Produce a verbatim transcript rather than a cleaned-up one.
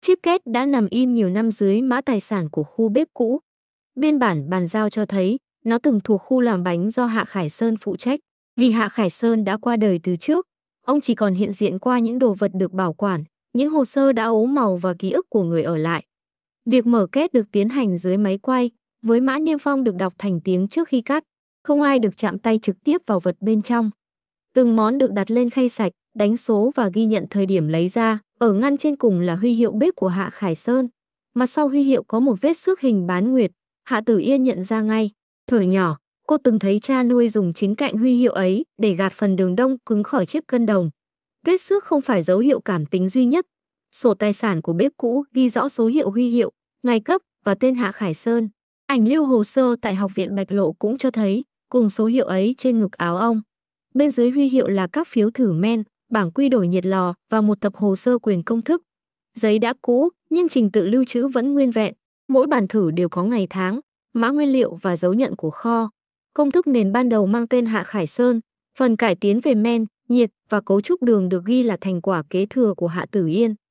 Chip két đã nằm in nhiều năm dưới mã tài sản của khu bếp cũ. Biên bản bàn giao cho thấy nó từng thuộc khu làm bánh do Hạ Khải Sơn phụ trách. Vì Hạ Khải Sơn đã qua đời từ trước, ông chỉ còn hiện diện qua những đồ vật được bảo quản, những hồ sơ đã ố màu và ký ức của người ở lại. Việc mở két được tiến hành dưới máy quay, với mã niêm phong được đọc thành tiếng trước khi cắt. Không ai được chạm tay trực tiếp vào vật bên trong. Từng món được đặt lên khay sạch, đánh số và ghi nhận thời điểm lấy ra. Ở ngăn trên cùng là huy hiệu bếp của Hạ Khải Sơn. Mặt sau huy hiệu có một vết xước hình bán nguyệt. Hạ Tử Yên nhận ra ngay. Thuở nhỏ, cô từng thấy cha nuôi dùng chính cạnh huy hiệu ấy để gạt phần đường đông cứng khỏi chiếc cân đồng. Vết xước không phải dấu hiệu cảm tính duy nhất. Sổ tài sản của bếp cũ ghi rõ số hiệu huy hiệu, ngày cấp và tên Hạ Khải Sơn. Ảnh lưu hồ sơ tại Học viện Bạch Lộ cũng cho thấy cùng số hiệu ấy trên ngực áo ông. Bên dưới huy hiệu là các phiếu thử men, bảng quy đổi nhiệt lò và một tập hồ sơ quyền công thức. Giấy đã cũ nhưng trình tự lưu trữ vẫn nguyên vẹn. Mỗi bản thử đều có ngày tháng, mã nguyên liệu và dấu nhận của kho. Công thức nền ban đầu mang tên Hạ Khải Sơn, phần cải tiến về men, nhiệt và cấu trúc đường được ghi là thành quả kế thừa của Hạ Tử Yên.